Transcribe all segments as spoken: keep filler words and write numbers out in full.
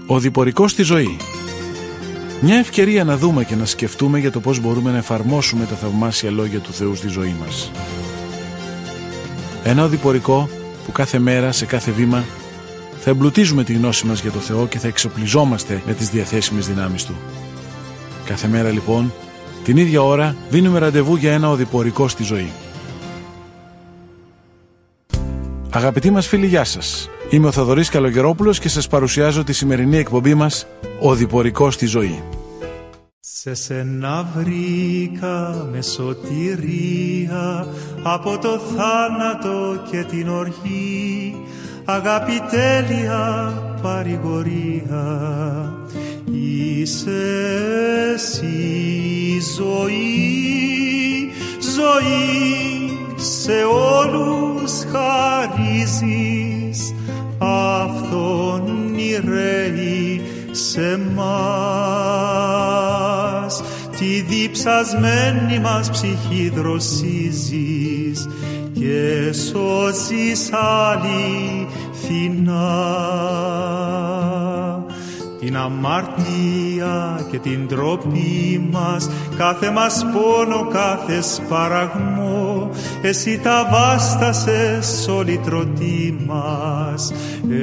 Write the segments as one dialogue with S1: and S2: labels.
S1: Ο διπορικός στη ζωή. Μια ευκαιρία να δούμε και να σκεφτούμε για το πώς μπορούμε να εφαρμόσουμε τα θαυμάσια λόγια του Θεού στη ζωή μας. Ένα οδηπορικό που κάθε μέρα, σε κάθε βήμα, θα εμπλουτίζουμε τη γνώση μας για το Θεό και θα εξοπλιζόμαστε με τις διαθέσιμες δυνάμεις Του. Κάθε μέρα λοιπόν, την ίδια ώρα, δίνουμε ραντεβού για ένα οδηπορικό στη ζωή. Αγαπητοί μας φίλοι, γεια σας. Είμαι ο Θοδωρής Καλογερόπουλος και σας παρουσιάζω τη σημερινή εκπομπή μας «Οδηπορικό στη ζωή».
S2: Σε σένα βρήκα με σωτηρία από το θάνατο και την οργή, αγάπη τέλεια παρηγορία. Είσαι εσύ ζωή, ζωή σε όλους χαρίζεις, αυτόν ηρέει σε μας, τη διψασμένη μας ψυχή δροσίζεις και σώζεις αληθινά. Την αμαρτία και την ντροπή μας, κάθε μας πόνο, κάθε σπαραγμό, εσύ τα βάστασες όλη τρωτή μας,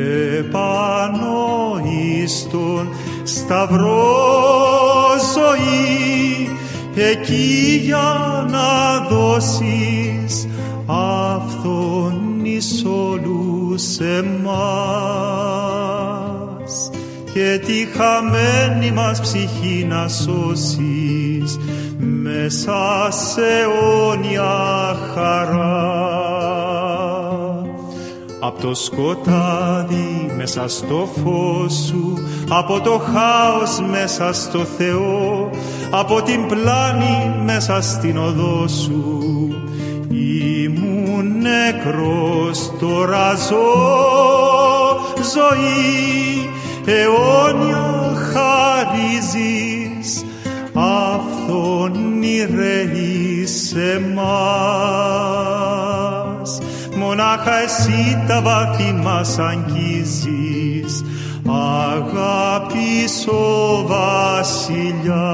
S2: επάνω εις τον σταυρό ζωή, εκεί για να δώσεις αυτόν εις όλους εμάς, και τη χαμένη μας ψυχή να σώσεις μέσα σε αιώνια χαρά. Απ' το σκοτάδι μέσα στο φως σου, από το χάος μέσα στο Θεό, από την πλάνη μέσα στην οδό σου, ήμουν νεκρός, τώρα ζω ζωή, αιώνια χαρίζεις, αυτόν ηρέει σε μας. Μονάχα εσύ τα βάθη μας αγγίζεις, αγάπης ο βασιλιά,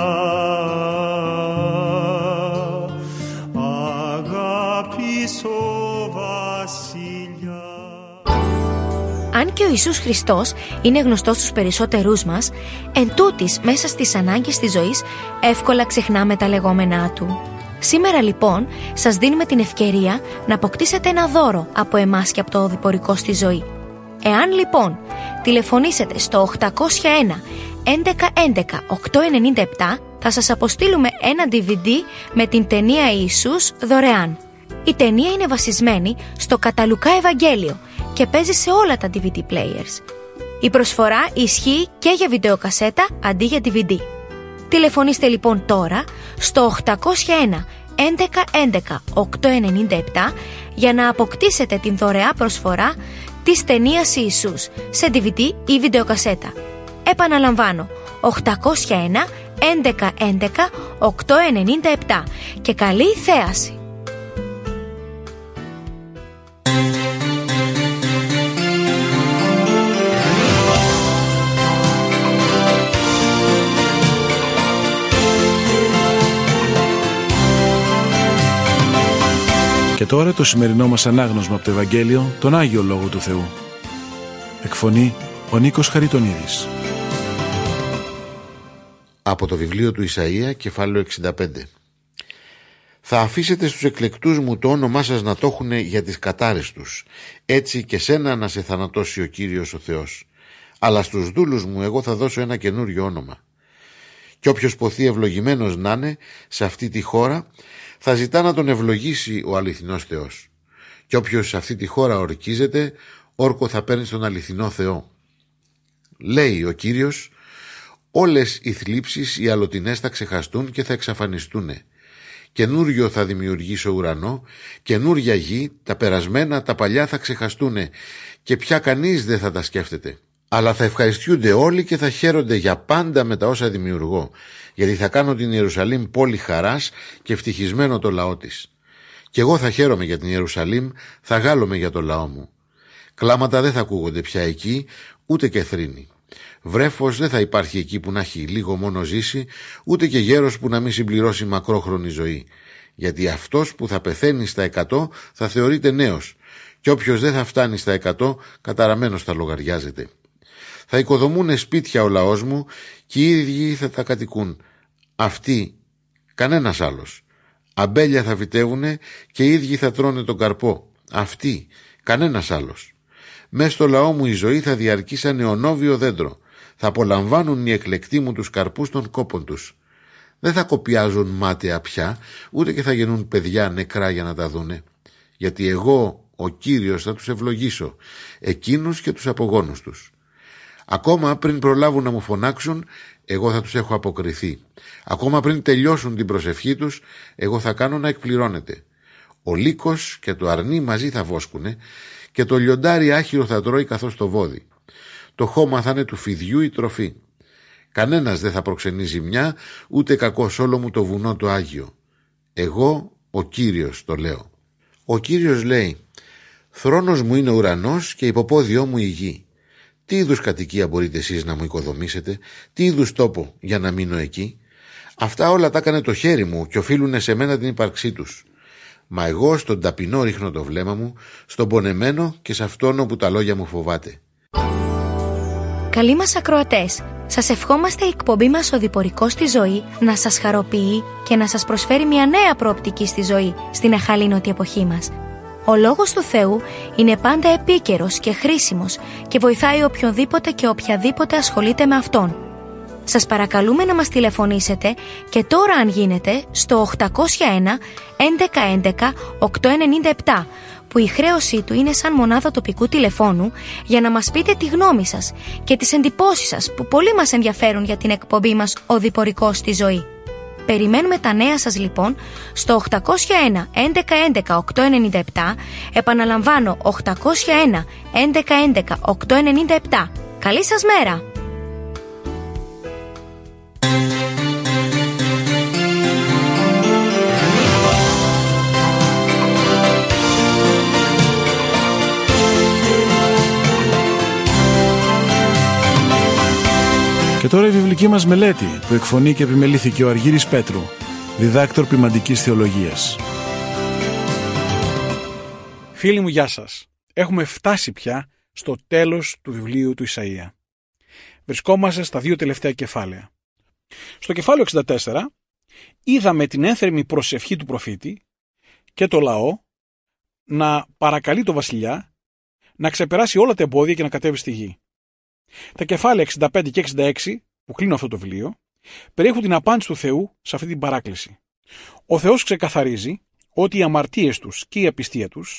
S2: αγάπης ο βασιλιά.
S3: Αν και ο Ιησούς Χριστός είναι γνωστός στους περισσότερούς μας, εν τούτης μέσα στις ανάγκες της ζωής εύκολα ξεχνάμε τα λεγόμενά Του. Σήμερα λοιπόν σας δίνουμε την ευκαιρία να αποκτήσετε ένα δώρο από εμάς και από το οδηπορικό στη ζωή. Εάν λοιπόν τηλεφωνήσετε στο οκτακόσια ένα έντεκα έντεκα οκτακόσια ενενήντα επτά, θα σας αποστείλουμε ένα ντι βι ντι με την ταινία Ιησούς δωρεάν. Η ταινία είναι βασισμένη στο κατά Λουκά Ευαγγέλιο και παίζει σε όλα τα ντι βι ντι players. Η προσφορά ισχύει και για βιντεοκασέτα αντί για ντι βι ντι. Τηλεφωνήστε λοιπόν τώρα στο οκτακόσια ένα έντεκα έντεκα οκτακόσια ενενήντα επτά για να αποκτήσετε την δωρεά προσφορά της ταινίας Ιησούς σε ντι βι ντι ή βιντεοκασέτα. Επαναλαμβάνω, οκτακόσια ένα έντεκα έντεκα οκτακόσια ενενήντα επτά και καλή θέαση!
S1: Και τώρα το σημερινό μας ανάγνωσμα από το Ευαγγέλιο, τον Άγιο Λόγο του Θεού. Εκφωνεί ο Νίκος Χαριτονίδης.
S4: Από το βιβλίο του Ισαΐα, κεφάλαιο εξήντα πέντε. Θα αφήσετε στους εκλεκτούς μου το όνομά σας να το έχουν για τις κατάρες τους, έτσι και σένα να σε θανατώσει ο Κύριος ο Θεός. Αλλά στους δούλους μου εγώ θα δώσω ένα καινούριο όνομα. Και όποιος ποθεί ευλογημένος να είναι σε αυτή τη χώρα, θα ζητά να τον ευλογήσει ο αληθινός Θεός. Και όποιος σε αυτή τη χώρα ορκίζεται, όρκο θα παίρνει στον αληθινό Θεό. Λέει ο Κύριος, όλες οι θλίψεις οι αλλοτινές θα ξεχαστούν και θα εξαφανιστούν. Καινούριο θα δημιουργήσω ουρανό, καινούρια γη, τα περασμένα, τα παλιά θα ξεχαστούν και πια κανείς δεν θα τα σκέφτεται. Αλλά θα ευχαριστιούνται όλοι και θα χαίρονται για πάντα με τα όσα δημιουργώ, γιατί θα κάνω την Ιερουσαλήμ πόλη χαράς και ευτυχισμένο το λαό της. Κι εγώ θα χαίρομαι για την Ιερουσαλήμ, θα γάλλομαι για το λαό μου. Κλάματα δεν θα ακούγονται πια εκεί, ούτε και θρήνη. Βρέφος δεν θα υπάρχει εκεί που να έχει λίγο μόνο ζήσει, ούτε και γέρος που να μην συμπληρώσει μακρόχρονη ζωή. Γιατί αυτός που θα πεθαίνει στα εκατό θα θεωρείται νέος, και όποιος δεν θα φτάνει στα εκατό καταραμένος θα λογαριάζεται. Θα οικοδομούνε σπίτια ο λαός μου και οι ίδιοι θα τα κατοικούν. Αυτοί, κανένας άλλος. Αμπέλια θα φυτεύουνε και οι ίδιοι θα τρώνε τον καρπό. Αυτοί, κανένας άλλος. Μες στο λαό μου η ζωή θα διαρκεί σαν νεονόβιο δέντρο. Θα απολαμβάνουν οι εκλεκτοί μου τους καρπούς των κόπων τους. Δεν θα κοπιάζουν μάταια πια, ούτε και θα γεννούν παιδιά νεκρά για να τα δούνε. Γιατί εγώ, ο Κύριος, θα τους ευλογήσω, εκείνους και τους απογόνους τους. Ακόμα πριν προλάβουν να μου φωνάξουν, εγώ θα τους έχω αποκριθεί. Ακόμα πριν τελειώσουν την προσευχή τους, εγώ θα κάνω να εκπληρώνεται. Ο λύκος και το αρνί μαζί θα βόσκουνε και το λιοντάρι άχυρο θα τρώει καθώς το βόδι. Το χώμα θα είναι του φιδιού η τροφή. Κανένας δεν θα προξενεί ζημιά, ούτε κακός όλο μου το βουνό το Άγιο. Εγώ, ο Κύριος, το λέω. Ο Κύριος λέει: «Θρόνος μου είναι ο ουρανός και υποπόδιό μου η γη. Τι είδους κατοικία μπορείτε εσείς να μου οικοδομήσετε, τι είδους τόπο για να μείνω εκεί? Αυτά όλα τα έκανε το χέρι μου και οφείλουν σε μένα την ύπαρξή τους. Μα εγώ στον ταπεινό ρίχνω το βλέμμα μου, στον πονεμένο και σε αυτόν όπου τα λόγια μου φοβάται».
S3: Καλοί μας ακροατές, σας ευχόμαστε η εκπομπή μας «Οδηπορικός στη ζωή» να σας χαροποιεί και να σας προσφέρει μια νέα προοπτική στη ζωή στην αχαλήνωτη εποχή μας. Ο Λόγος του Θεού είναι πάντα επίκαιρος και χρήσιμος και βοηθάει οποιονδήποτε και οποιαδήποτε ασχολείται με Αυτόν. Σας παρακαλούμε να μας τηλεφωνήσετε και τώρα αν γίνεται στο οκτακόσια ένα έντεκα έντεκα οκτακόσια ενενήντα επτά, που η χρέωσή του είναι σαν μονάδα τοπικού τηλεφώνου, για να μας πείτε τη γνώμη σας και τις εντυπώσεις σας που πολύ μας ενδιαφέρουν για την εκπομπή μας «Οδηπορικός στη ζωή». Περιμένουμε τα νέα σας λοιπόν στο οκτακόσια ένα έντεκα έντεκα οκτακόσια ενενήντα επτά, επαναλαμβάνω οκτακόσια ένα έντεκα έντεκα οκτακόσια ενενήντα επτά. Καλή σας μέρα!
S1: Και τώρα η βιβλική μας μελέτη που εκφωνεί και επιμελήθηκε ο Αργύρης Πέτρου, διδάκτορ ποιμαντικής θεολογίας.
S5: Φίλοι μου, γεια σας. Έχουμε φτάσει πια στο τέλος του βιβλίου του Ισαΐα. Βρισκόμαστε στα δύο τελευταία κεφάλαια. Στο κεφάλαιο εξήντα τέσσερα είδαμε την ένθερμη προσευχή του προφήτη και το λαό να παρακαλεί το βασιλιά να ξεπεράσει όλα τα εμπόδια και να κατέβει στη γη. Τα κεφάλαια εξήντα πέντε και εξήντα έξι, που κλείνουν αυτό το βιβλίο, περιέχουν την απάντηση του Θεού σε αυτή την παράκληση. Ο Θεός ξεκαθαρίζει ότι οι αμαρτίες τους και η απιστία τους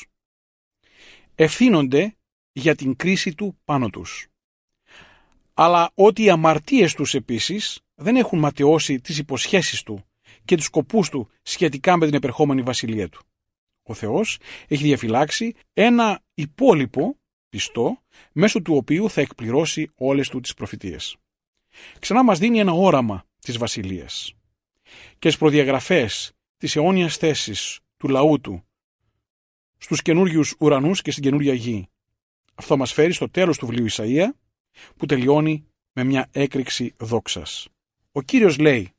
S5: ευθύνονται για την κρίση του πάνω τους. Αλλά ότι οι αμαρτίες τους επίσης δεν έχουν ματαιώσει τις υποσχέσεις του και τους σκοπούς του σχετικά με την επερχόμενη βασιλεία του. Ο Θεός έχει διαφυλάξει ένα υπόλοιπο πιστό, μέσω του οποίου θα εκπληρώσει όλες του τις προφητείες. Ξανά μας δίνει ένα όραμα της βασιλείας και τις προδιαγραφές της αιώνιας θέσης του λαού του στους καινούριους ουρανούς και στην καινούρια γη. Αυτό μας φέρει στο τέλος του βιβλίου Ισαΐα, που τελειώνει με μια έκρηξη δόξας. Ο Κύριος λέει: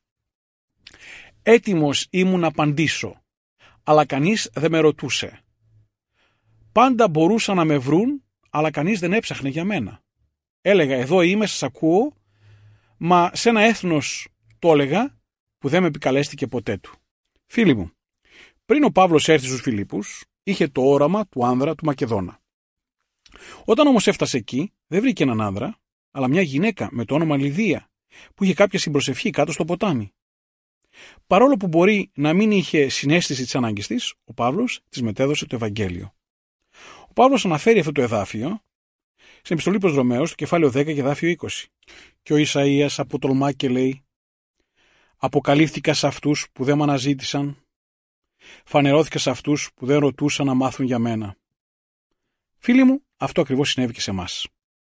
S5: «Έτοιμος ήμουν να απαντήσω, αλλά κανείς δεν με ρωτούσε. Πάντα μπορούσαν να με βρουν, αλλά κανείς δεν έψαχνε για μένα. Έλεγα, εδώ είμαι, σας ακούω, μα σε ένα έθνος το έλεγα που δεν με επικαλέστηκε ποτέ του». Φίλοι μου, πριν ο Παύλος έρθει στους Φιλίππους, είχε το όραμα του άνδρα του Μακεδόνα. Όταν όμως έφτασε εκεί, δεν βρήκε έναν άνδρα, αλλά μια γυναίκα με το όνομα Λιδία, που είχε κάποια συμπροσευχή κάτω στο ποτάμι. Παρόλο που μπορεί να μην είχε συναίσθηση της ανάγκης της, ο Παύλος της μετέδωσε το Ευαγγέλιο. Ο Παύλος αναφέρει αυτό το εδάφιο στην επιστολή προς Ρωμαίους, στο κεφάλαιο δέκα και εδάφιο είκοσι. Και ο Ισαΐας αποτολμά και λέει: «Αποκαλύφθηκα σε αυτούς που δεν με αναζήτησαν, φανερώθηκα σε αυτούς που δεν ρωτούσαν να μάθουν για μένα». Φίλοι μου, αυτό ακριβώς συνέβη και σε εμάς.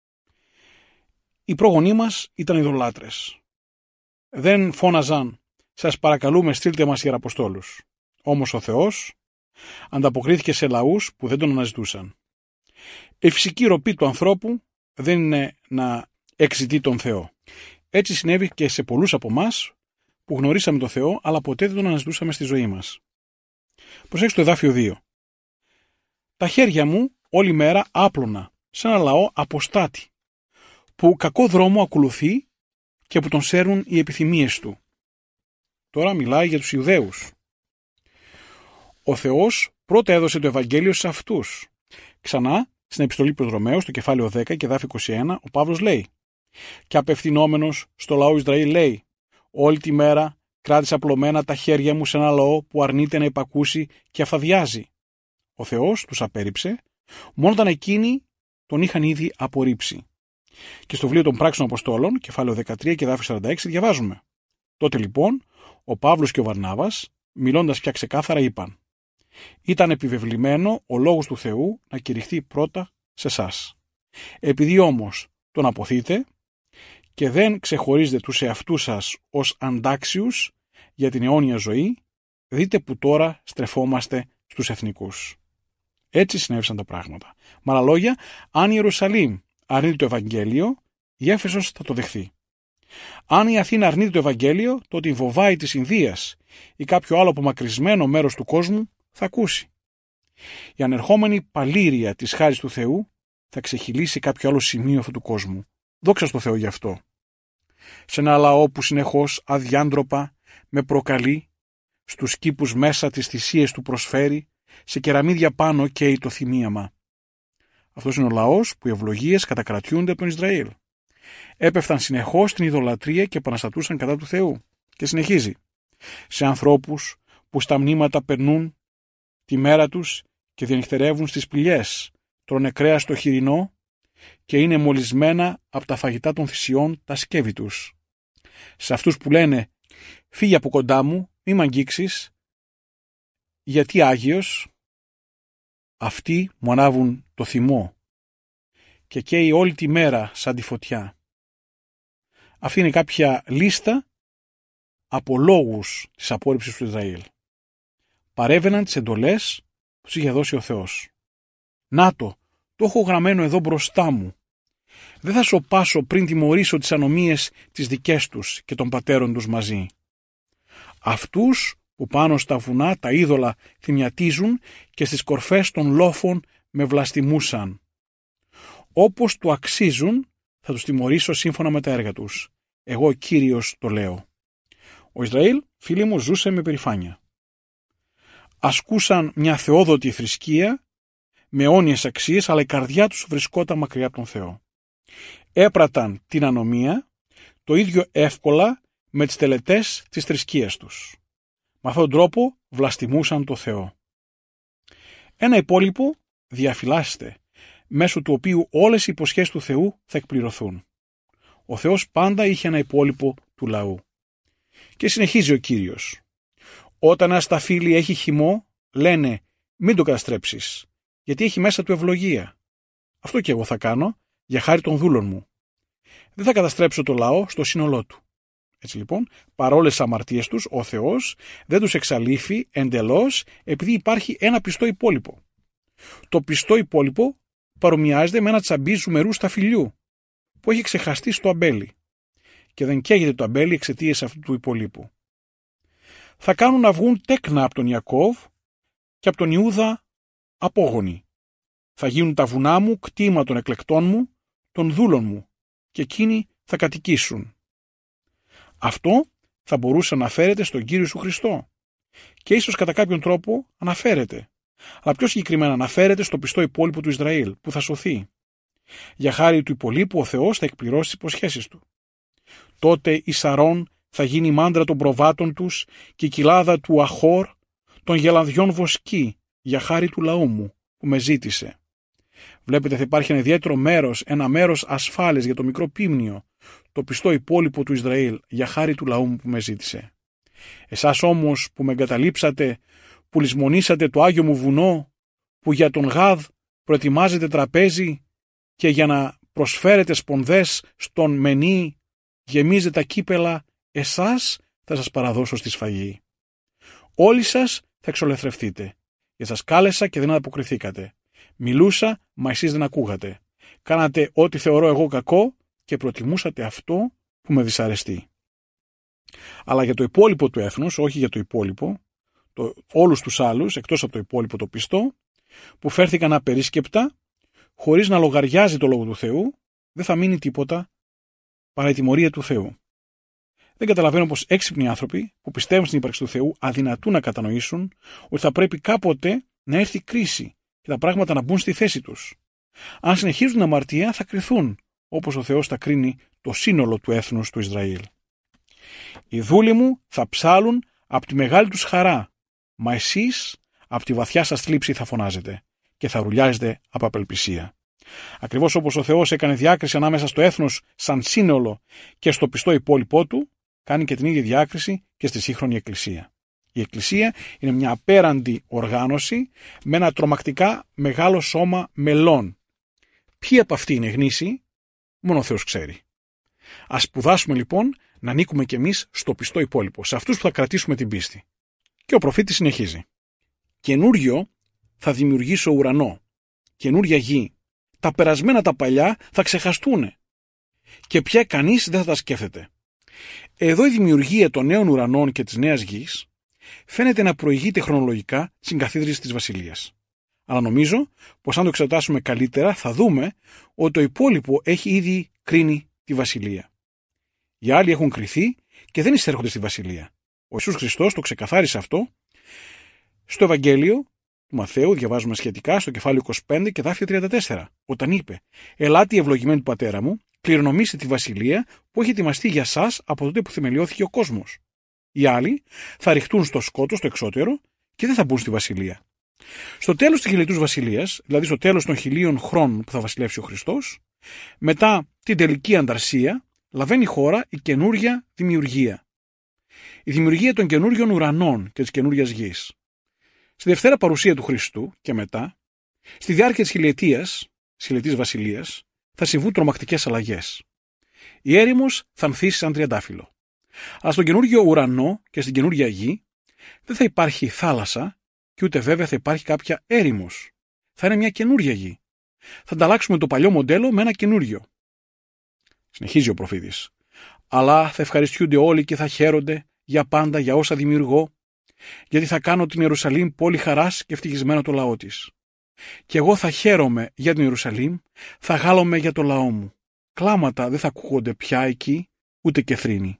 S5: Οι πρόγονοί μας ήταν ειδωλάτρες. Δεν φώναζαν «Σας παρακαλούμε, στείλτε μας ιεραποστόλους». Όμως ο Θεός ανταποκρίθηκε σε λαούς που δεν τον αναζητούσαν. Η φυσική ροπή του ανθρώπου δεν είναι να εξητεί τον Θεό. Έτσι συνέβη και σε πολλούς από εμάς που γνωρίσαμε τον Θεό, αλλά ποτέ δεν τον αναζητούσαμε στη ζωή μας. Προσέξτε το εδάφιο δύο. Τα χέρια μου όλη μέρα άπλωνα σε ένα λαό αποστάτη, που κακό δρόμο ακολουθεί και που τον σέρνουν οι επιθυμίες του. Τώρα μιλάει για τους Ιουδαίους. Ο Θεός πρώτα έδωσε το Ευαγγέλιο σε αυτούς. Ξανά, στην επιστολή προς Ρωμαίους, στο κεφάλαιο δέκα και εδάφιο είκοσι ένα, ο Παύλος λέει: «Και απευθυνόμενος στο λαό Ισραήλ λέει, όλη τη μέρα κράτησα απλωμένα τα χέρια μου σε ένα λαό που αρνείται να υπακούσει και αφθαδιάζει. Ο Θεός τους απέρριψε, μόνο όταν εκείνοι τον είχαν ήδη απορρίψει». Και στο βιβλίο των Πράξεων Αποστόλων, κεφάλαιο δεκατρία και εδάφιο σαράντα έξι, διαβάζουμε: «Τότε λοιπόν ο Παύλος και ο Βαρνάβας, μιλώντας πια ξεκάθαρα, είπαν: Ήταν επιβεβλημένο ο λόγος του Θεού να κηρυχθεί πρώτα σε εσάς. Επειδή όμως τον αποθείτε και δεν ξεχωρίζετε τους εαυτούς σας ως αντάξιους για την αιώνια ζωή, δείτε που τώρα στρεφόμαστε στους εθνικούς». Έτσι συνέβησαν τα πράγματα. Με άλλα λόγια, αν η Ιερουσαλήμ αρνείται το Ευαγγέλιο, η Έφεσος θα το δεχθεί. Αν η Αθήνα αρνείται το Ευαγγέλιο, τότε η Βοβάη της Ινδίας ή κάποιο άλλο απομακρυσμένο μέρος του κόσμου θα ακούσει. Η ανερχόμενη παλήρια της χάρης του Θεού θα ξεχυλήσει κάποιο άλλο σημείο αυτού του κόσμου. Δόξα στο Θεό γι' αυτό. Σε ένα λαό που συνεχώς αδιάντροπα με προκαλεί, στους κήπους μέσα τις θυσίες του προσφέρει, σε κεραμίδια πάνω καίει το θυμίαμα. Αυτός είναι ο λαός που οι ευλογίες κατακρατιούνται από τον Ισραήλ. Έπεφταν συνεχώς στην ιδωλατρία και επαναστατούσαν κατά του Θεού. Και συνεχίζει. Σε ανθρώπους που στα μνήματα περνούν τη μέρα τους και διανυχτερεύουν στις σπηλιές, τρώνε κρέα στο χοιρινό και είναι μολυσμένα από τα φαγητά των θυσιών τα σκεύη τους. Σε αυτούς που λένε «Φύγε από κοντά μου, μη μ' αγγίξεις, γιατί Άγιος», αυτοί μου ανάβουν το θυμό και καίει όλη τη μέρα σαν τη φωτιά. Αυτή είναι κάποια λίστα από λόγους της απόρριψης του Ισραήλ. Παρέβαιναν τις εντολές που τους είχε δώσει ο Θεός. «Να το, το έχω γραμμένο εδώ μπροστά μου. Δεν θα σωπάσω πριν τιμωρήσω τις ανομίες τις δικές τους και των πατέρων τους μαζί. Αυτούς που πάνω στα βουνά τα είδωλα θυμιατίζουν και στις κορφές των λόφων με βλαστημούσαν. Όπως του αξίζουν θα τους τιμωρήσω σύμφωνα με τα έργα τους. Εγώ ο Κύριος το λέω». Ο Ισραήλ, φίλοι μου, ζούσε με περηφάνεια. Ασκούσαν μια θεόδοτη θρησκεία με αιώνιες αξίες, αλλά η καρδιά τους βρισκόταν μακριά από τον Θεό. Έπραταν την ανομία το ίδιο εύκολα με τις τελετές της θρησκείας τους. Με αυτόν τον τρόπο βλαστημούσαν το Θεό. Ένα υπόλοιπο διαφυλάσσεται, μέσω του οποίου όλες οι υποσχέσεις του Θεού θα εκπληρωθούν. Ο Θεός πάντα είχε ένα υπόλοιπο του λαού. Και συνεχίζει ο Κύριος. Όταν ένα σταφύλι έχει χυμό, λένε «Μην το καταστρέψεις, γιατί έχει μέσα του ευλογία». Αυτό και εγώ θα κάνω, για χάρη των δούλων μου. Δεν θα καταστρέψω το λαό στο σύνολό του. Έτσι λοιπόν, παρόλες τις αμαρτίες τους, ο Θεός δεν τους εξαλείφει εντελώς, επειδή υπάρχει ένα πιστό υπόλοιπο. Το πιστό υπόλοιπο παρομοιάζεται με ένα τσαμπί ζουμερού σταφυλιού, που έχει ξεχαστεί στο αμπέλι. Και δεν καίγεται το αμπέλι εξαιτίας αυτού του υπολείπου. Θα κάνουν να βγουν τέκνα από τον Ιακώβ και από τον Ιούδα απόγονοι. Θα γίνουν τα βουνά μου κτήμα των εκλεκτών μου, των δούλων μου, και εκείνοι θα κατοικήσουν. Αυτό θα μπορούσε να αναφέρεται στον Κύριο Ιησού Χριστό και ίσως κατά κάποιον τρόπο αναφέρεται, αλλά πιο συγκεκριμένα αναφέρεται στο πιστό υπόλοιπο του Ισραήλ που θα σωθεί. Για χάρη του υπολείπου ο Θεός θα εκπληρώσει τις υποσχέσεις του. Τότε η Σαρών θα γίνει η μάντρα των προβάτων τους και η κοιλάδα του Αχόρ των γελαδιών βοσκή, για χάρη του λαού μου που με ζήτησε. Βλέπετε, θα υπάρχει ένα ιδιαίτερο μέρος, ένα μέρος ασφάλειας για το μικρό πίμνιο, το πιστό υπόλοιπο του Ισραήλ, για χάρη του λαού μου που με ζήτησε. Εσάς όμως που με εγκαταλείψατε, που λησμονήσατε το Άγιο μου βουνό, που για τον Γάδ προετοιμάζετε τραπέζι και για να προσφέρετε σπονδές στον Μενή γεμίζετε τα κύπελα, εσάς θα σας παραδώσω στη σφαγή. Όλοι σας θα εξολεθρευτείτε, γιατί σας κάλεσα και δεν ανταποκριθήκατε. Μιλούσα, μα εσείς δεν ακούγατε. Κάνατε ό,τι θεωρώ εγώ κακό και προτιμούσατε αυτό που με δυσαρεστεί. Αλλά για το υπόλοιπο του έθνους, όχι για το υπόλοιπο, το, όλους τους άλλους, εκτός από το υπόλοιπο το πιστό, που φέρθηκαν απερίσκεπτα, χωρίς να λογαριάζει το λόγο του Θεού, δεν θα μείνει τίποτα παρά η τιμωρία του Θεού. Δεν καταλαβαίνω πως έξυπνοι άνθρωποι που πιστεύουν στην ύπαρξη του Θεού αδυνατούν να κατανοήσουν ότι θα πρέπει κάποτε να έρθει κρίση και τα πράγματα να μπουν στη θέση τους. Αν συνεχίζουν αμαρτία, θα κριθούν, όπως ο Θεός θα κρίνει το σύνολο του έθνους του Ισραήλ. Οι δούλοι μου θα ψάλουν από τη μεγάλη τους χαρά, μα εσείς από τη βαθιά σας θλίψη θα φωνάζετε και θα ρουλιάζετε από απελπισία. Ακριβώς όπως ο Θεός έκανε διάκριση ανάμεσα στο έθνος σαν σύνολο και στο πιστό υπόλοιπό του, κάνει και την ίδια διάκριση και στη σύγχρονη Εκκλησία. Η Εκκλησία είναι μια απέραντη οργάνωση με ένα τρομακτικά μεγάλο σώμα μελών. Ποιοι από αυτοί είναι γνήσιοι, μόνο ο Θεός ξέρει. Ας σπουδάσουμε λοιπόν να ανήκουμε κι εμείς στο πιστό υπόλοιπο, σε αυτούς που θα κρατήσουμε την πίστη. Και ο προφήτης συνεχίζει. Καινούριο θα δημιουργήσω ουρανό, καινούρια γη. Τα περασμένα τα παλιά θα ξεχαστούν και πια κανείς δεν θα τα σκέφτεται. Εδώ η δημιουργία των νέων ουρανών και της νέας γης φαίνεται να προηγείται χρονολογικά στην καθίδρυση της Βασιλείας. Αλλά νομίζω πως αν το εξετάσουμε καλύτερα θα δούμε ότι το υπόλοιπο έχει ήδη κρίνει τη Βασιλεία. Οι άλλοι έχουν κριθεί και δεν εισέρχονται στη Βασιλεία. Ο Ιησούς Χριστός το ξεκαθάρισε αυτό στο Ευαγγέλιο του Μαθαίου, διαβάζουμε σχετικά στο κεφάλαιο είκοσι πέντε και δάφιο τριάντα τέσσερα, όταν είπε «Ελάτε οι ευλογημένοι του πατέρα μου, κληρονομήστε τη Βασιλεία που έχει ετοιμαστεί για σας από τότε που θεμελιώθηκε ο κόσμος». Οι άλλοι θα ρηχτούν στο σκότος, στο εξώτερο, και δεν θα μπουν στη Βασιλεία. Στο τέλος της χιλιετούς Βασιλείας, δηλαδή στο τέλος των χιλίων χρόνων που θα βασιλεύσει ο Χριστός, μετά την τελική ανταρσία, λαβαίνει χώρα η καινούρια δημιουργία. Η δημιουργία των καινούριων ουρανών και της καινούριας γης. Στη Δευτέρα παρουσία του Χριστού και μετά, στη διάρκεια της χιλιετίας, της χιλιετής Βασιλείας, θα συμβούν τρομακτικές αλλαγές. Η έρημος θα ανθίσει σαν τριαντάφυλλο. Αλλά στον καινούργιο ουρανό και στην καινούρια γη δεν θα υπάρχει θάλασσα και ούτε βέβαια θα υπάρχει κάποια έρημος. Θα είναι μια καινούρια γη. Θα ανταλλάξουμε το παλιό μοντέλο με ένα καινούριο. Συνεχίζει ο προφήτης. Αλλά θα ευχαριστιούνται όλοι και θα χαίρονται για πάντα για όσα δημιουργώ, γιατί θα κάνω την Ιερουσαλήμ πόλη χαράς και ευτυχισμένο το λαό της. Και εγώ θα χαίρομαι για την Ιερουσαλήμ, θα γάλομαι για το λαό μου. Κλάματα δεν θα ακούγονται πια εκεί, ούτε και θρήνη.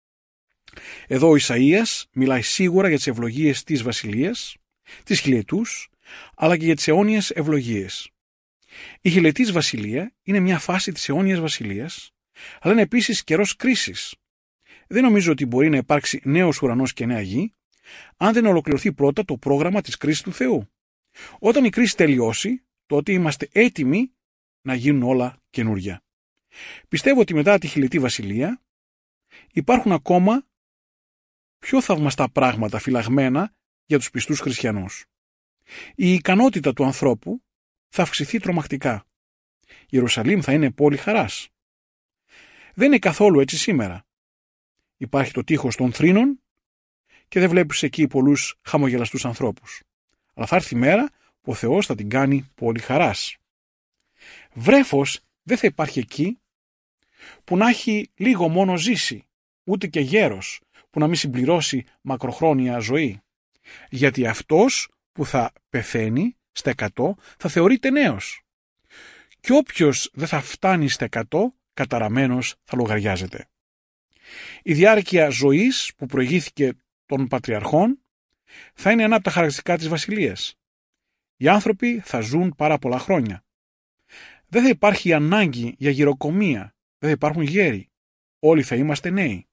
S5: Εδώ ο Ισαΐας μιλάει σίγουρα για τις ευλογίες της Βασιλείας, της χιλιετούς, αλλά και για τις αιώνιες ευλογίες. Η χιλιετής Βασιλεία είναι μια φάση της αιώνιας Βασιλείας, αλλά είναι επίσης καιρός κρίσης. Δεν νομίζω ότι μπορεί να υπάρξει νέος ουρανός και νέα γη, αν δεν ολοκληρωθεί πρώτα το πρόγραμμα της κρίσης του Θεού. Όταν η κρίση τελειώσει, τότε είμαστε έτοιμοι να γίνουν όλα καινούρια. Πιστεύω ότι μετά τη χιλιετή Βασιλεία υπάρχουν ακόμα πιο θαυμαστά πράγματα φυλαγμένα για τους πιστούς χριστιανούς. Η ικανότητα του ανθρώπου θα αυξηθεί τρομακτικά. Η Ιερουσαλήμ θα είναι πόλη χαράς. Δεν είναι καθόλου έτσι σήμερα. Υπάρχει το τείχος των θρήνων και δεν βλέπεις εκεί πολλούς χαμογελαστούς ανθρώπους. Αλλά θα έρθει η μέρα που ο Θεός θα την κάνει πόλη χαράς. Βρέφος δεν θα υπάρχει εκεί που να έχει λίγο μόνο ζήσει, ούτε και γέρος που να μην συμπληρώσει μακροχρόνια ζωή. Γιατί αυτός που θα πεθαίνει στα εκατό θα θεωρείται νέος. Και όποιος δεν θα φτάνει στα εκατό, καταραμένος θα λογαριάζεται. Η διάρκεια ζωής που προηγήθηκε των πατριαρχών θα είναι ένα από τα χαρακτηριστικά της Βασιλείας. Οι άνθρωποι θα ζουν πάρα πολλά χρόνια. Δεν θα υπάρχει ανάγκη για γυροκομεία, δεν θα υπάρχουν γέροι. Όλοι θα είμαστε νέοι.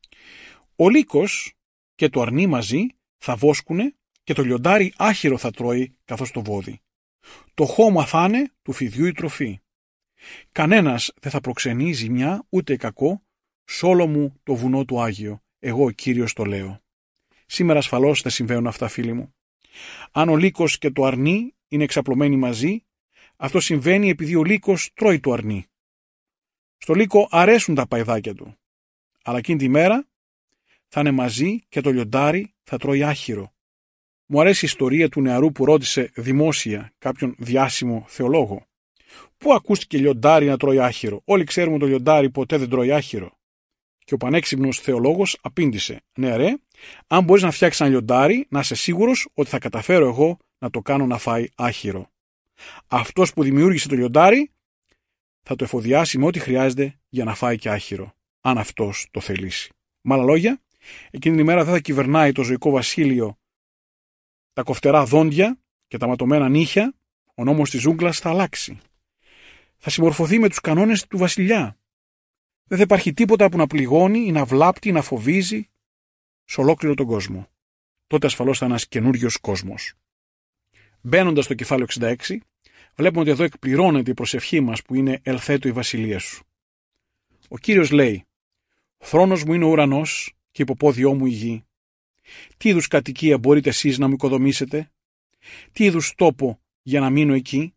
S5: Ο λύκος και το αρνί μαζί θα βόσκουνε και το λιοντάρι άχυρο θα τρώει καθώς το βόδι. Το χώμα θα είναι του φιδιού η τροφή. Κανένας δεν θα προξενεί ζημιά ούτε κακό σ' όλο μου το βουνό του Άγιο. Εγώ ο Κύριος το λέω. Σήμερα ασφαλώς δεν συμβαίνουν αυτά, φίλοι μου. Αν ο λύκος και το αρνί είναι εξαπλωμένοι μαζί, αυτό συμβαίνει επειδή ο λύκος τρώει το αρνί. Στο λύκο αρέσουν τα παϊδάκια του. Αλλά εκείνη τη μέρα θα είναι μαζί και το λιοντάρι θα τρώει άχυρο. Μου αρέσει η ιστορία του νεαρού που ρώτησε δημόσια κάποιον διάσημο θεολόγο. Πού ακούστηκε λιοντάρι να τρώει άχυρο? Όλοι ξέρουμε ότι το λιοντάρι ποτέ δεν τρώει άχυρο. Και ο πανέξυπνος θεολόγος απήντησε: ναι, ρε, αν μπορείς να φτιάξεις ένα λιοντάρι, να είσαι σίγουρος ότι θα καταφέρω εγώ να το κάνω να φάει άχυρο. Αυτός που δημιούργησε το λιοντάρι θα το εφοδιάσει με ό,τι χρειάζεται για να φάει και άχυρο, αν αυτός το θελήσει. Με άλλα λόγια, εκείνη την ημέρα δεν θα κυβερνάει το ζωικό βασίλειο τα κοφτερά δόντια και τα ματωμένα νύχια, ο νόμος της ζούγκλας θα αλλάξει. Θα συμμορφωθεί με τους κανόνες του βασιλιά. Δεν θα υπάρχει τίποτα που να πληγώνει ή να βλάπτει ή να φοβίζει σε ολόκληρο τον κόσμο. Τότε ασφαλώς θα είναι ένας καινούριος κόσμος. Μπαίνοντας στο κεφάλαιο εξήντα έξι, βλέπουμε ότι εδώ εκπληρώνεται η προσευχή μας που είναι «Ελθέτω η βασιλεία σου». Ο Κύριος λέει: «Θρόνος μου είναι ο ουρανός και υποπόδιό μου η γη. Τι είδους κατοικία μπορείτε εσείς να μου οικοδομήσετε? Τι είδους τόπο για να μείνω εκεί?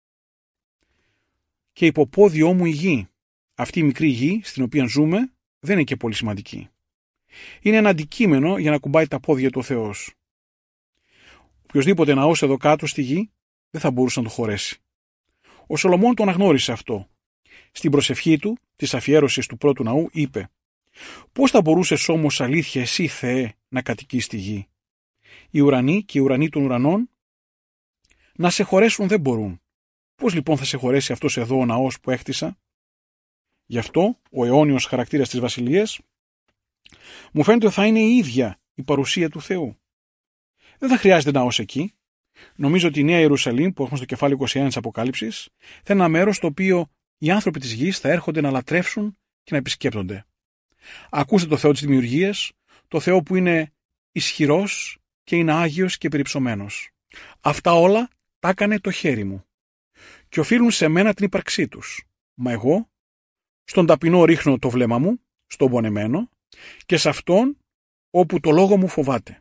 S5: Και υποπόδιό μου η γη». Αυτή η μικρή γη στην οποία ζούμε δεν είναι και πολύ σημαντική. Είναι ένα αντικείμενο για να κουμπάει τα πόδια του ο Θεός. Οποιοσδήποτε ναός εδώ κάτω στη γη δεν θα μπορούσε να το χωρέσει. Ο Σολομών το αναγνώρισε αυτό. Στην προσευχή του, της αφιέρωσης του πρώτου ναού, είπε: «Πώς θα μπορούσες όμως αλήθεια εσύ, Θεέ, να κατοικείς στη γη? Οι ουρανοί και οι ουρανοί των ουρανών να σε χωρέσουν δεν μπορούν. Πώς λοιπόν θα σε χωρέσει αυτός εδώ ο ναός που έκτισα?» Γι' αυτό ο αιώνιος χαρακτήρας της βασιλείας μου φαίνεται ότι θα είναι η ίδια η παρουσία του Θεού. Δεν θα χρειάζεται ναός εκεί. Νομίζω ότι η Νέα Ιερουσαλήμ που έχουμε στο κεφάλαιο είκοσι ένα της Αποκάλυψης θα είναι ένα μέρος στο οποίο οι άνθρωποι της γης θα έρχονται να λατρεύσουν και να επισκέπτονται. Ακούστε το Θεό της δημιουργίας, το Θεό που είναι ισχυρός και είναι άγιος και περιψωμένος. Αυτά όλα τα έκανε το χέρι μου και οφείλουν σε μένα την ύπαρξή τους. Μα εγώ στον ταπεινό ρίχνω το βλέμμα μου, στον πονεμένο, και σε αυτόν όπου το λόγο μου φοβάται.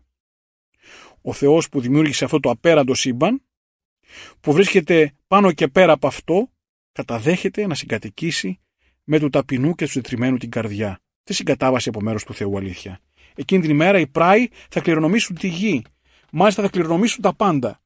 S5: Ο Θεός που δημιούργησε αυτό το απέραντο σύμπαν, που βρίσκεται πάνω και πέρα από αυτό, καταδέχεται να συγκατοικήσει με του ταπεινού και του τετριμένου την καρδιά. Τι συγκατάβαση από μέρος του Θεού, αλήθεια. Εκείνη την ημέρα οι πράοι θα κληρονομήσουν τη γη. Μάλιστα θα κληρονομήσουν τα πάντα.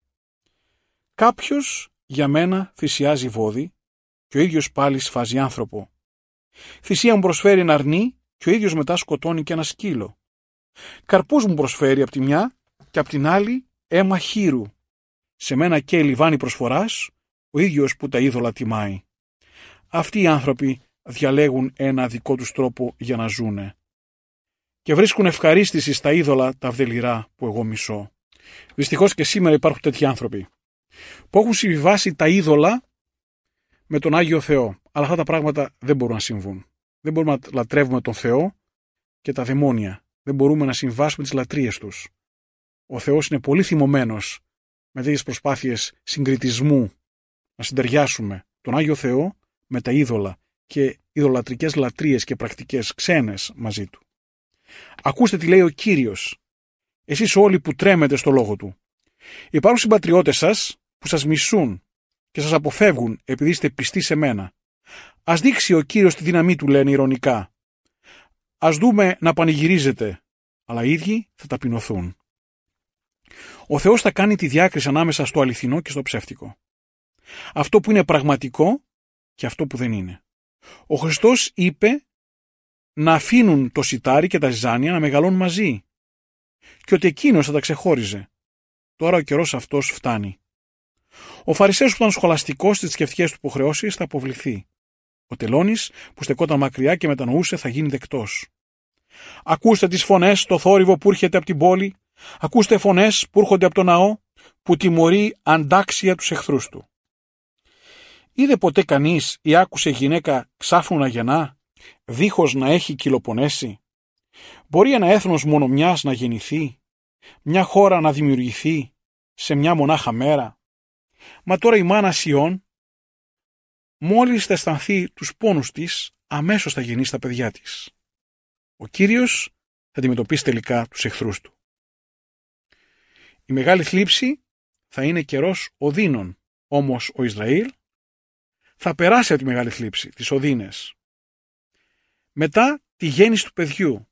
S5: Κάποιος για μένα θυσιάζει βόδι και ο ίδιος πάλι σφάζει άνθρωπο. Θυσία μου προσφέρει ένα αρνί και ο ίδιος μετά σκοτώνει και ένα σκύλο. Καρπούς μου προσφέρει από τη μια και από την άλλη αίμα χείρου. Σε μένα και λιβάνι προσφοράς, ο ίδιος που τα είδωλα τιμάει. Αυτοί οι άνθρωποι διαλέγουν ένα δικό τους τρόπο για να ζούνε. Και βρίσκουν ευχαρίστηση στα είδωλα τα αυδελιρά που εγώ μισώ. Δυστυχώς και σήμερα υπάρχουν τέτοιοι άνθρωποι που έχουν συμβιβάσει τα είδωλα με τον Άγιο Θεό. Αλλά αυτά τα πράγματα δεν μπορούν να συμβούν. Δεν μπορούμε να λατρεύουμε τον Θεό και τα δαιμόνια. Δεν μπορούμε να συμβάσουμε τις λατρείες τους. Ο Θεός είναι πολύ θυμωμένος με τέτοιες προσπάθειες συγκριτισμού, να συντεριάσουμε τον Άγιο Θεό με τα είδωλα και ειδωλατρικές λατρείες και πρακτικές ξένες μαζί του. Ακούστε τι λέει ο Κύριος, εσείς όλοι που τρέμετε στο λόγο του. Υπάρχουν συμπατριώτες σας που σας μισούν και σας αποφεύγουν επειδή είστε πιστοί σε μένα. Ας δείξει ο Κύριος τη δύναμή του, λένε ειρωνικά. Ας δούμε να πανηγυρίζετε, αλλά οι ίδιοι θα ταπεινωθούν. Ο Θεός θα κάνει τη διάκριση ανάμεσα στο αληθινό και στο ψεύτικο. Αυτό που είναι πραγματικό και αυτό που δεν είναι. Ο Χριστός είπε να αφήνουν το σιτάρι και τα ζυζάνια να μεγαλώνουν μαζί και ότι εκείνος θα τα ξεχώριζε. Τώρα ο καιρός αυτός φτάνει. Ο Φαρισαίος που ήταν σχολαστικός στις θρησκευτικές του υποχρεώσεις θα αποβληθεί. Ο τελώνης που στεκόταν μακριά και μετανοούσε θα γίνει δεκτός. Ακούστε τις φωνές στο θόρυβο που έρχεται από την πόλη. Ακούστε φωνές που έρχονται από το ναό, που τιμωρεί αντάξια τους εχθρούς του. Είδε ποτέ κανείς ή άκουσε γυναίκα ξάφνου να γεννά, δίχως να έχει κυλοπονέσει? Μπορεί ένα έθνος μόνο μιας να γεννηθεί, μια χώρα να δημιουργηθεί σε μια μονάχα μέρα? Μα τώρα η μάνα Σιών, μόλις θα αισθανθεί τους πόνους της, αμέσως θα γεννήσει τα παιδιά της. Ο Κύριος θα αντιμετωπίσει τελικά τους εχθρούς του. Η μεγάλη θλίψη θα είναι καιρός οδύνων, όμως ο Ισραήλ θα περάσει από τη μεγάλη θλίψη, τις οδύνες. Μετά τη γέννηση του παιδιού,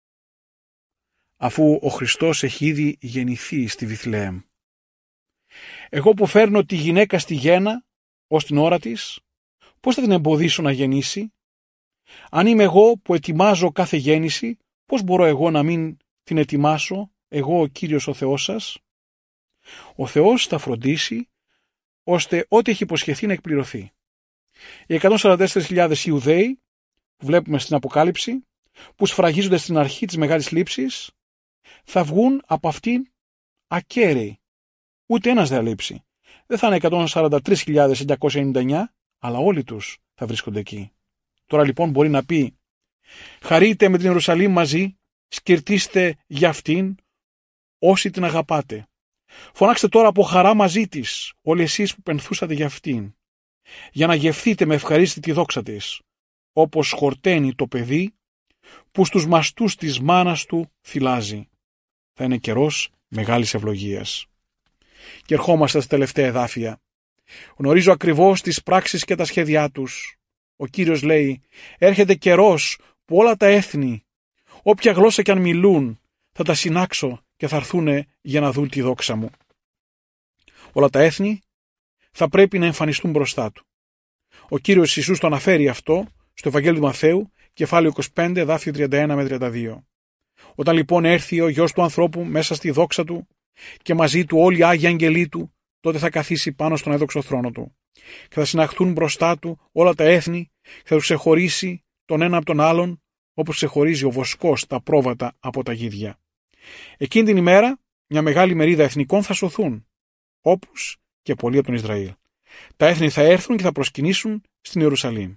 S5: αφού ο Χριστός έχει ήδη γεννηθεί στη Βιθλεέμ. Εγώ που φέρνω τη γυναίκα στη γέννα, ως την ώρα της, πώς θα την εμποδίσω να γεννήσει? Αν είμαι εγώ που ετοιμάζω κάθε γέννηση, πώς μπορώ εγώ να μην την ετοιμάσω, εγώ ο Κύριος ο Θεός σας? Ο Θεός θα φροντίσει ώστε ό,τι έχει υποσχεθεί να εκπληρωθεί. Οι εκατόν σαράντα τέσσερις χιλιάδες Ιουδαίοι που βλέπουμε στην Αποκάλυψη, που σφραγίζονται στην αρχή της μεγάλης λήψης, θα βγουν από αυτήν ακέραιοι. Ούτε ένας δεν θα λείψει. Δεν θα είναι εκατόν σαράντα τρεις χιλιάδες εννιακόσια ενενήντα εννιά, αλλά όλοι τους θα βρίσκονται εκεί. Τώρα λοιπόν μπορεί να πει: χαρείτε με την Ιερουσαλήμ μαζί, σκυρτήστε για αυτήν όσοι την αγαπάτε. Φωνάξτε τώρα από χαρά μαζί της, όλοι εσείς που πενθούσατε για αυτήν, για να γευθείτε με ευχαρίστη τη δόξα της, όπως χορταίνει το παιδί που στους μαστούς της μάνας του θυλάζει. Θα είναι καιρός μεγάλης ευλογίας. Και ερχόμαστε στα τελευταία εδάφια. Γνωρίζω ακριβώς τις πράξεις και τα σχέδιά τους. Ο Κύριος λέει: έρχεται καιρός που όλα τα έθνη, όποια γλώσσα κι αν μιλούν, θα τα συνάξω και θα έρθουν για να δουν τη δόξα μου. Όλα τα έθνη θα πρέπει να εμφανιστούν μπροστά του. Ο Κύριος Ιησούς το αναφέρει αυτό στο Ευαγγέλιο του Μαθαίου, κεφάλαιο είκοσι πέντε, εδάφιο τριάντα ένα με τριάντα δύο. Όταν λοιπόν έρθει ο Υιός του ανθρώπου μέσα στη δόξα του και μαζί του όλοι οι Άγιοι Αγγελοί του, τότε θα καθίσει πάνω στον έδοξο θρόνο του και θα συναχθούν μπροστά του όλα τα έθνη και θα τους ξεχωρίσει τον ένα από τον άλλον, όπως ξεχωρίζει ο βοσκός τα πρόβατα από τα γίδια. Εκείνη την ημέρα μια μεγάλη μερίδα εθνικών θα σωθούν, όπως και πολλοί από τον Ισραήλ. Τα έθνη θα έρθουν και θα προσκυνήσουν στην Ιερουσαλήμ.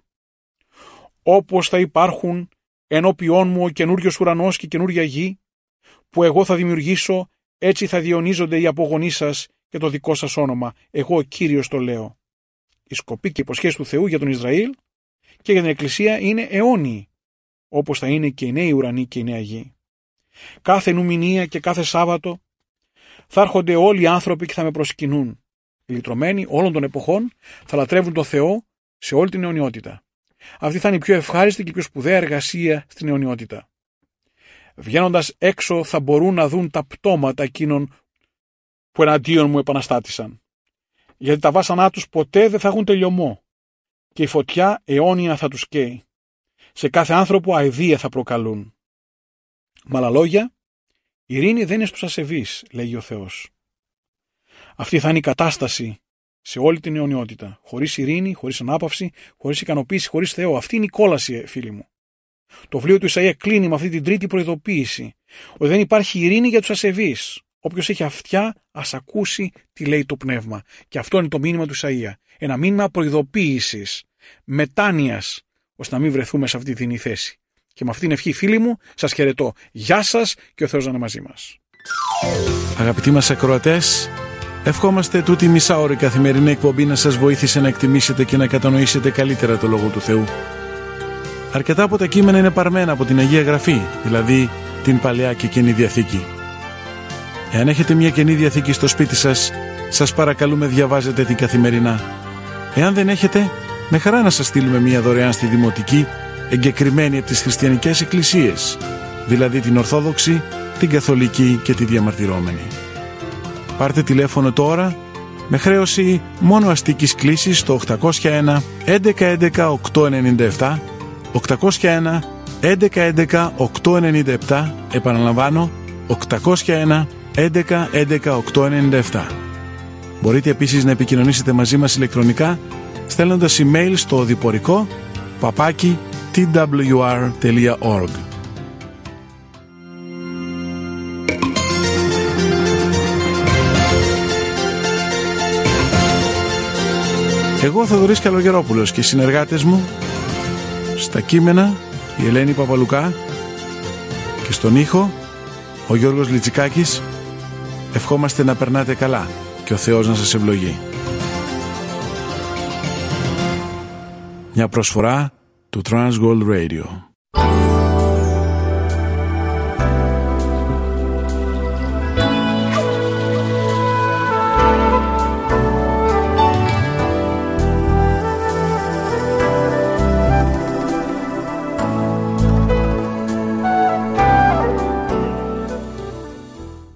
S5: Όπως θα υπάρχουν ενώπιόν μου ο καινούριος ουρανός και η καινούρια γη, που εγώ θα δημιουργήσω, έτσι θα διονύζονται οι απογονείς σας και το δικό σας όνομα. Εγώ ο Κύριος το λέω. Η σκοπή και η υποσχέση του Θεού για τον Ισραήλ και για την Εκκλησία είναι αιώνιοι, όπως θα είναι και οι νέοι ουρανοί και η νέα γη. Κάθε νουμηνία και κάθε Σάββατο θα έρχονται όλοι οι άνθρωποι και θα με προσκυνούν. Οι λυτρωμένοι όλων των εποχών θα λατρεύουν τον Θεό σε όλη την αιωνιότητα. Αυτή θα είναι η πιο ευχάριστη και η πιο σπουδαία εργασία στην αιωνιότητα. Βγαίνοντας έξω θα μπορούν να δουν τα πτώματα εκείνων που εναντίον μου επαναστάτησαν. Γιατί τα βάσανά τους ποτέ δεν θα έχουν τελειωμό και η φωτιά αιώνια θα τους καίει. Σε κάθε άνθρωπο αηδία θα προκαλούν. Με άλλα λόγια, η ειρήνη δεν είναι στους ασεβείς, λέγει ο Θεός. Αυτή θα είναι η κατάσταση σε όλη την αιωνιότητα. Χωρίς ειρήνη, χωρίς ανάπαυση, χωρίς ικανοποίηση, χωρίς Θεό. Αυτή είναι η κόλαση, φίλοι μου. Το βιβλίο του Ισαΐα κλείνει με αυτή την τρίτη προειδοποίηση, ότι δεν υπάρχει ειρήνη για τους ασεβείς. Όποιος έχει αυτιά, ας ακούσει τι λέει το πνεύμα. Και αυτό είναι το μήνυμα του Ισαΐα. Ένα μήνυμα προειδοποίησης, μετάνοιας, ώστε να μην βρεθούμε σε αυτή τη δινή θέση. Και με αυτή την ευχή, φίλοι μου, σας χαιρετώ. Γεια σας και ο Θεός να είναι μαζί μας.
S1: Αγαπητοί μας ακροατές, ευχόμαστε τούτη η μισάωρη καθημερινή εκπομπή να σας βοήθησε να εκτιμήσετε και να κατανοήσετε καλύτερα το Λόγο του Θεού. Αρκετά από τα κείμενα είναι παρμένα από την Αγία Γραφή, δηλαδή την Παλαιά και Καινή Διαθήκη. Εάν έχετε μια Καινή Διαθήκη στο σπίτι σας, σας παρακαλούμε διαβάζετε την καθημερινά. Εάν δεν έχετε, με χαρά να σας στείλουμε μια δωρεάν στη Δημοτική, εγκεκριμένη από τις χριστιανικές εκκλησίες, δηλαδή την Ορθόδοξη, την Καθολική και τη Διαμαρτυρόμενη. Πάρτε τηλέφωνο τώρα με χρέωση μόνο αστικής κλήσης στο οκτακόσια ένα έντεκα έντεκα οκτακόσια ενενήντα επτά, οκτακόσια ένα έντεκα έντεκα οκτακόσια ενενήντα επτά, επαναλαμβάνω οκτακόσια ένα έντεκα έντεκα οκτακόσια ενενήντα επτά. Μπορείτε επίσης να επικοινωνήσετε μαζί μας ηλεκτρονικά στέλνοντας email στο οδηπορικό παπάκι τι ντάμπλιου αρ τελεία org. Εγώ Θοδωρής Καλογερόπουλος και οι συνεργάτες μου στα κείμενα η Ελένη Παπαλουκά και στον ήχο ο Γιώργος Λιτσικάκης ευχόμαστε να περνάτε καλά και ο Θεός να σας ευλογεί. Μια προσφορά του Transworld Radio.